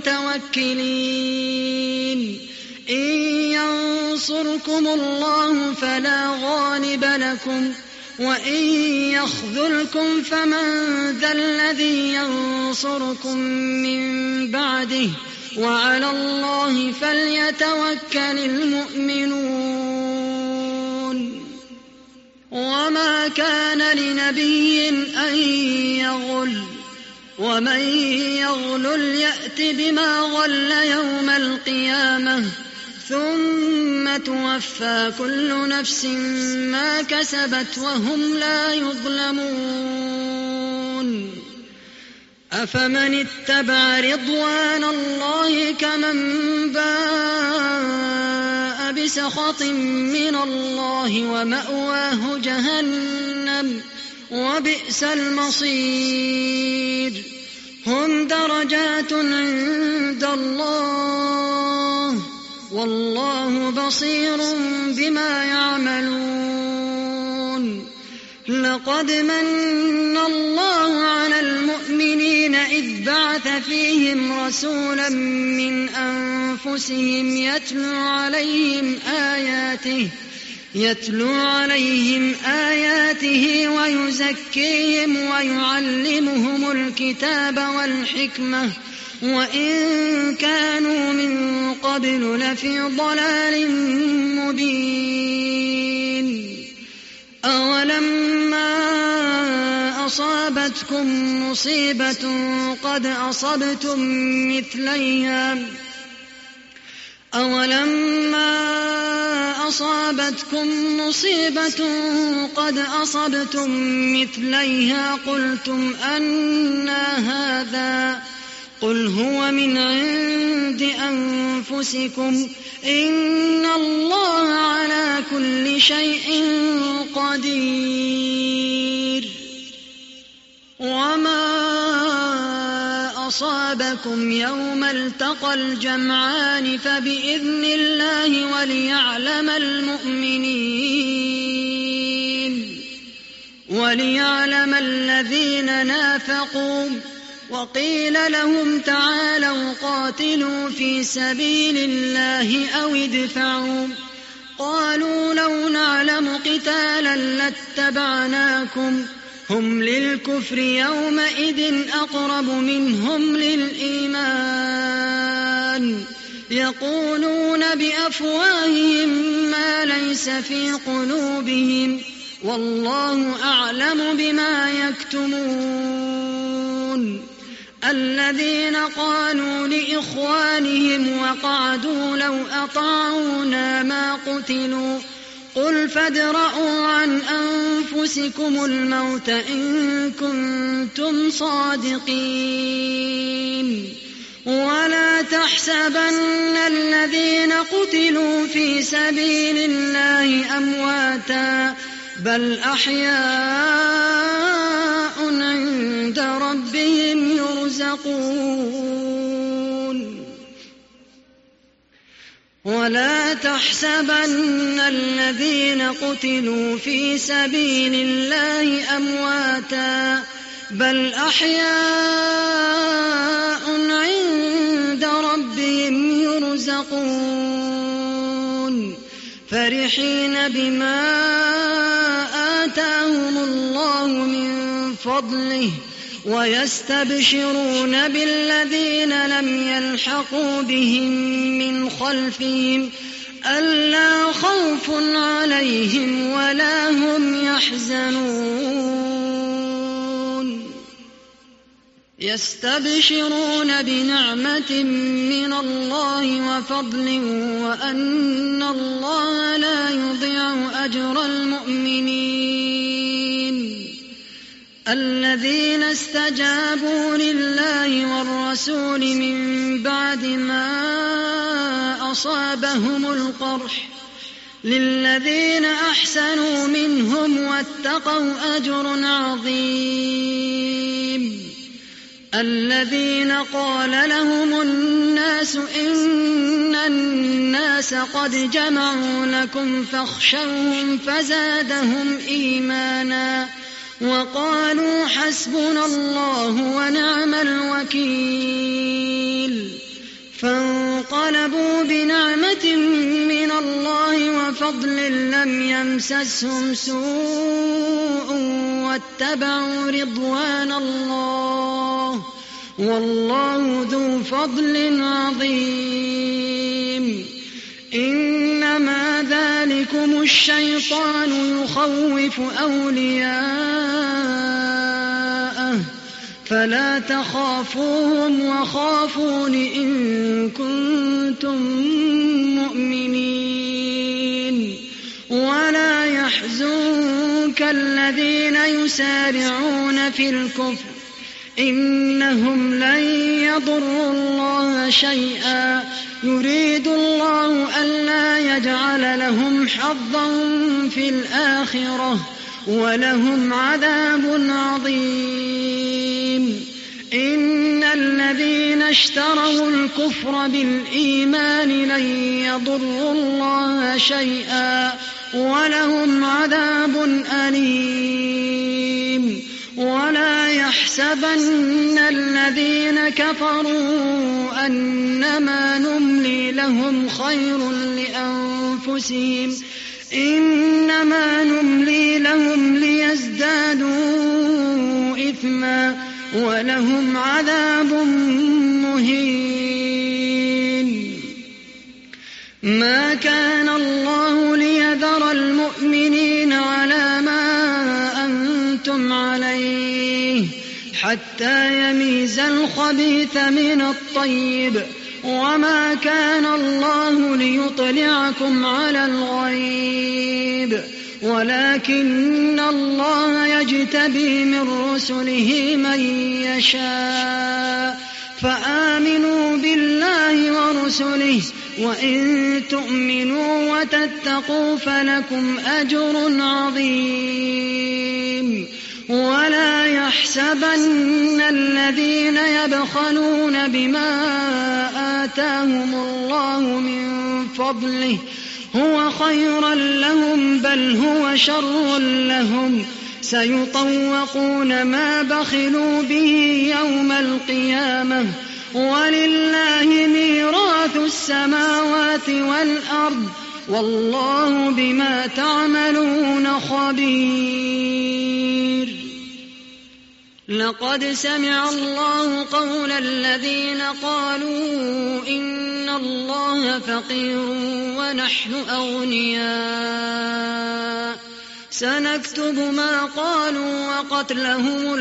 المتوكلين. إن ينصركم الله فلا غالب لكم وإن يخذلكم فمن ذا الذي ينصركم من بعده وعلى الله فليتوكل المؤمنون. وما كان لنبي أن يغل ومن يغلل يأت بما غل يوم القيامة ثم توفى كل نفس ما كسبت وهم لا يظلمون. أفمن اتبع رضوان الله كمن باء بسخط من الله ومأواه جهنم وبئس المصير. هم درجات عند الله والله بصير بما يعملون. لقد من الله على المؤمنين إذ بعث فيهم رسولا من أنفسهم يتلو عليهم آياته ويزكيهم ويعلمهم الكتاب والحكمة وإن كانوا من قبل لفي ضلال مبين. أولما أصابتكم مصيبة قد أصبتم مثليها قلتم أنى هذا قل هو من عند أنفسكم إن الله على كل شيء قدير. وما أصابكم يوم التقى الجمعان فبإذن الله وليعلم الذين نافقوا. وقيل لهم تعالوا قاتلوا في سبيل الله أو ادفعوا قالوا لو نعلم قتالا لاتبعناكم هم للكفر يومئذ أقرب منهم للإيمان يقولون بأفواههم ما ليس في قلوبهم والله أعلم بما يكتمون. الذين قالوا لإخوانهم وقعدوا لو أطاعونا ما قتلوا قل فادرءوا عن أنفسكم الموت إن كنتم صادقين. ولا تحسبن الذين قتلوا في سبيل الله أمواتا بل أحياء عند ربهم يرزقون ولا تحسبن الذين قتلوا في سبيل الله أمواتا بل أحياء عند ربهم يرزقون فرحين بما آتاهم الله من فضله ويستبشرون بالذين لم يلحقوا بهم من خلفهم ألا خوف عليهم ولا هم يحزنون يستبشرون بنعمة من الله وفضل وأن الله لا يضيع أجر المؤمنين الذين استجابوا لله والرسول من بعد ما أصابهم القرح للذين أحسنوا منهم واتقوا أجر عظيم الذين قال لهم الناس إن الناس قد جمعوا لكم فاخشوهم فزادهم إيمانا وقالوا حسبنا الله ونعم الوكيل فانقلبوا بنعمة من الله وفضل لم يمسسهم سوء واتبعوا رضوان الله والله ذو فضل عظيم إنما ذلكم الشيطان يخوف أولياءه فلا تخافوهم وخافون إن كنتم مؤمنين ولا يحزنك الذين يسارعون في الكفر إنهم لن يضروا الله شيئا يريد الله ألا يجعل لهم حظا في الآخرة ولهم عذاب عظيم إن الذين اشتروا الكفر بالإيمان لن يضروا الله شيئا ولهم عذاب أليم ولا يحسبن الذين كفروا أنما نملي لهم خير لأنفسهم إنما نملي لهم ليزدادوا إثما ولهم عذاب مهين ما كان الله ليذر المؤمنين على ما أنتم عليه حتى يميز الخبيث من الطيب وما كان الله ليطلعكم على الغيب ولكن الله يجتبي من رسله من يشاء فآمنوا بالله ورسله وإن تؤمنوا وتتقوا فلكم أجر عظيم ولا يحسبن الذين يبخلون بما آتاهم الله من فضله هو خيرا لهم بل هو شر لهم سيطوقون ما بخلوا به يوم القيامة ولله ميراث السماوات والأرض والله بما تعملون خبير لقد سمع الله قول الذين قالوا إن الله فقير ونحن أغنياء سنكتب ما قالوا وقتلهم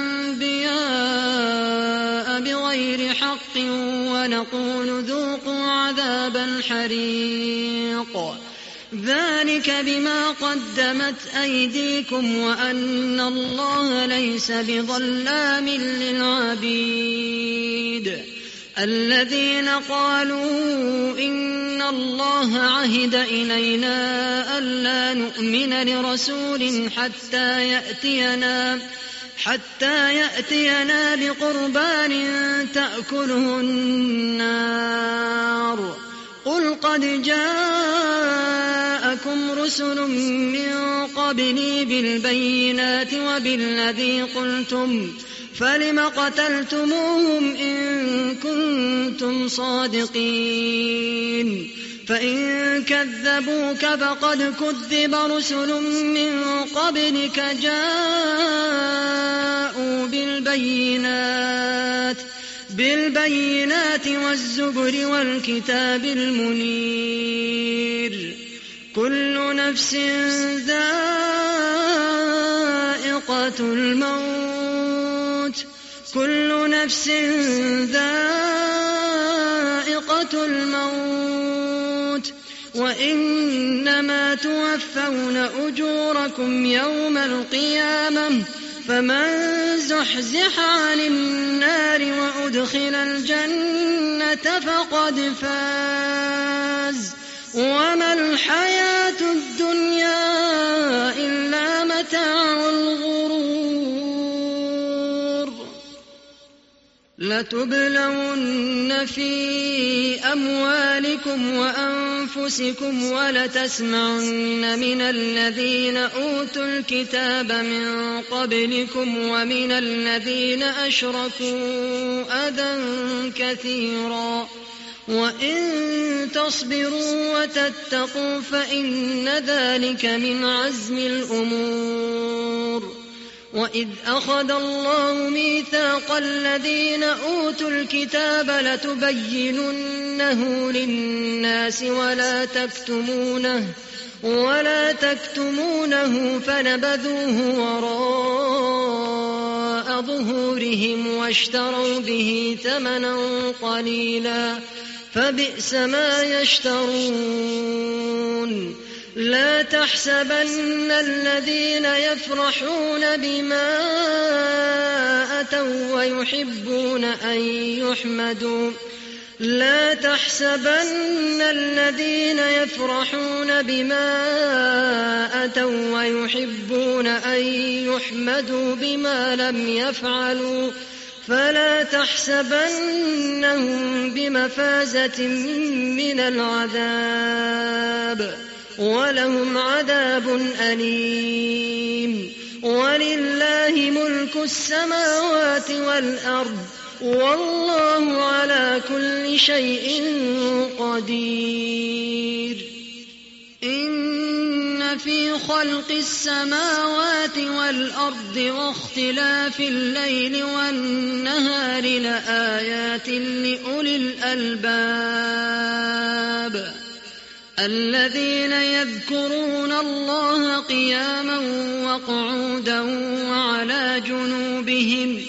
الأنبياء بغير حق ونقول ذوقوا عذاب الحريق ذلك بما قدمت أيديكم وأن الله ليس بظلام للعبيد الذين قالوا إن الله عهد إلينا ألا نؤمن لرسول حتى يأتينا بقربان تأكله النار قل قد جاءكم رسل من قبلي بالبينات وبالذي قلتم فلم قتلتموهم إن كنتم صادقين فإن كذبوك فقد كذب رسل من قبلك جاءوا بالبينات والزبر والكتاب المنير كل نفس ذائقة الموت وإنما توفون أجوركم يوم القيامة فمن زحزح عن النار وأدخل الجنة فقد فاز وما الحياة الدنيا إلا متاع الغرور لتبلون في أموالكم وأنفسكم ولتسمعن من الذين أوتوا الكتاب من قبلكم ومن الذين أشركوا أذى كثيرا وإن تصبروا وتتقوا فإن ذلك من عزم الأمور وإذ أخذ الله ميثاق الذين أوتوا الكتاب لتبيننه للناس ولا تكتمونه فنبذوه وراء ظهورهم واشتروا به ثمنا قليلا فبئس ما يشترون لا تحسبن الذين يفرحون بما أتوا ويحبون أن يحمدوا بما لم يفعلوا فلا تحسبنهم بمفازة من العذاب ولهم عذاب أليم ولله ملك السماوات والأرض والله على كل شيء قدير إن في خلق السماوات والأرض واختلاف الليل والنهار لآيات لأولي الألباب الذين يذكرون الله قياما وقعودا وعلى جنوبهم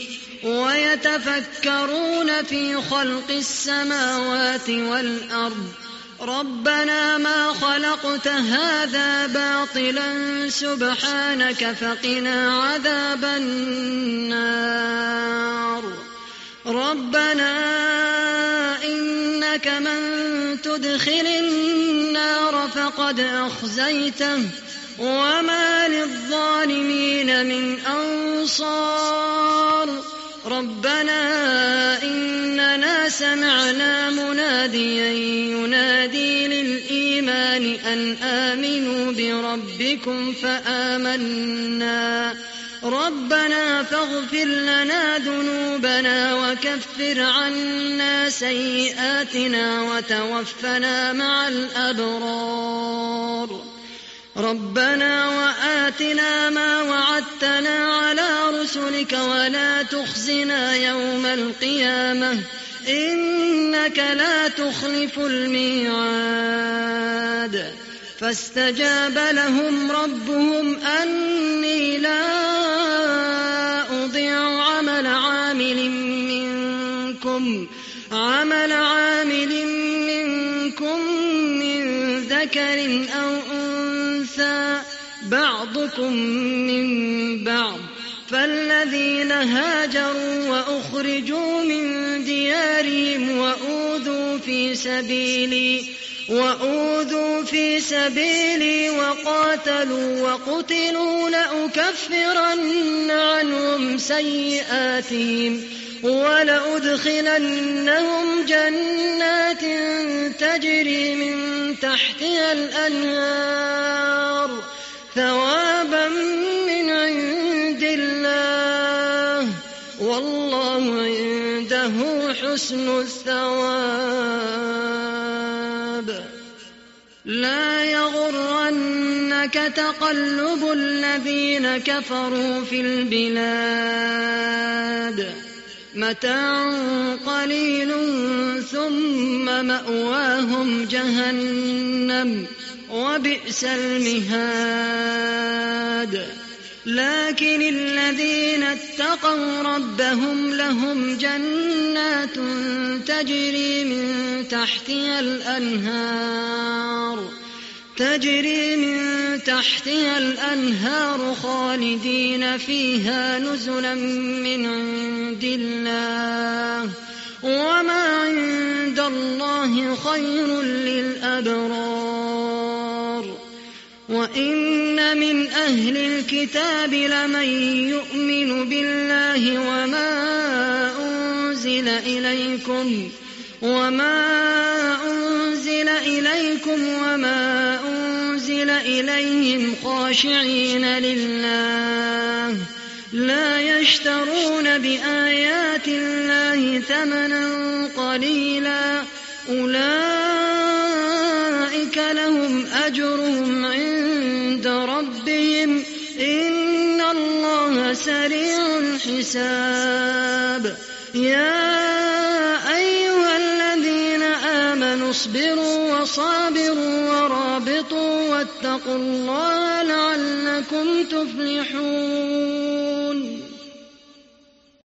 ويتفكرون في خلق السماوات والأرض ربنا ما خلقت هذا باطلا سبحانك فقنا عذاب النار ربنا إنك من تدخل النار فقد أخزيته وما للظالمين من أنصار ربنا إننا سمعنا مناديا ينادي للإيمان أن آمنوا بربكم فآمنا ربنا فاغفر لنا ذنوبنا وكفر عنا سيئاتنا وتوفنا مع الأبرار ربنا وآتنا ما وعدتنا على رسلك ولا تخزنا يوم القيامة إنك لا تخلف الميعاد فاستجاب لهم ربهم أني لا أضيع عمل عامل منكم من ذكر أو أنثى بعضكم من بعض فالذين هاجروا وأخرجوا من ديارهم وأوذوا في سبيلي وقاتلوا وقتلوا لأكفرن عنهم سيئاتهم ولأدخلنهم جنات تجري من تحتها الأنهار ثوابا من عند الله والله عنده حسن الثواب. لا يغرنك تقلب الذين كفروا في البلاد متاع قليل ثم مأواهم جهنم وبئس المهاد. لكن الذين اتقوا ربهم لهم جنات تجري من تحتها الأنهار خالدين فيها نزلا من عند الله وما عند الله خير للأبرار. وإن من أهل الكتاب لمن يؤمن بالله وما أنزل إليكم وما أنزل إليهم خاشعين لله لا يشترون بآيات الله ثمنا قليلا أولئك لهم أجرهم عند ربهم إن الله سريع الحساب. يا أيها الذين آمنوا اصبروا وصابروا ورابطوا واتقوا الله لعلكم تفلحون.